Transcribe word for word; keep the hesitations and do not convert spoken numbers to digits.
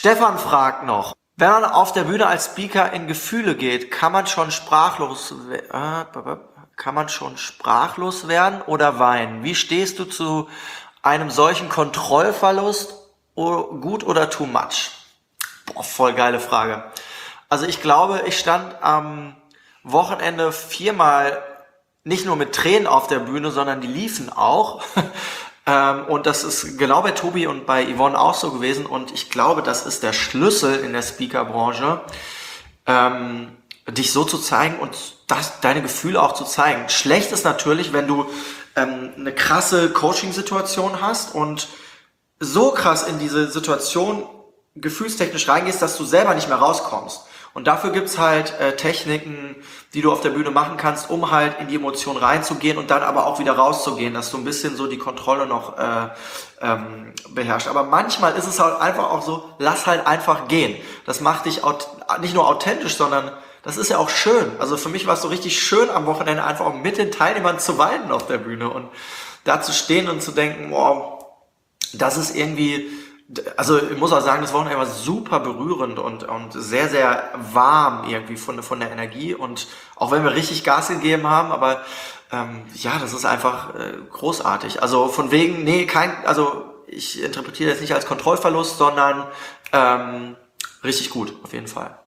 Stefan fragt noch, wenn man auf der Bühne als Speaker in Gefühle geht, kann man schon sprachlos, äh, kann man schon sprachlos werden oder weinen? Wie stehst du zu einem solchen Kontrollverlust? Gut oder too much? Boah, voll geile Frage. Also ich glaube, ich stand am Wochenende viermal nicht nur mit Tränen auf der Bühne, sondern die liefen auch. Ähm, und das ist genau bei Tobi und bei Yvonne auch so gewesen. Und ich glaube, das ist der Schlüssel in der Speaker-Branche, ähm, dich so zu zeigen und das, deine Gefühle auch zu zeigen. Schlecht ist natürlich, wenn du ähm, eine krasse Coaching-Situation hast und so krass in diese Situation gefühlstechnisch reingehst, dass du selber nicht mehr rauskommst. Und dafür gibt's halt äh, Techniken, die du auf der Bühne machen kannst, um halt in die Emotion reinzugehen und dann aber auch wieder rauszugehen, dass du ein bisschen so die Kontrolle noch äh, ähm, beherrschst. Aber manchmal ist es halt einfach auch so, lass halt einfach gehen. Das macht dich aut- nicht nur authentisch, sondern das ist ja auch schön. Also für mich war es so richtig schön am Wochenende einfach auch mit den Teilnehmern zu weinen auf der Bühne und da zu stehen und zu denken, boah, das ist irgendwie, also ich muss auch sagen, das Wochenende war super berührend und, und sehr, sehr warm irgendwie von, von der Energie und auch wenn wir richtig Gas gegeben haben, aber ähm, ja, das ist einfach äh, großartig. Also von wegen, nee, kein, also ich interpretiere das nicht als Kontrollverlust, sondern ähm, richtig gut, auf jeden Fall.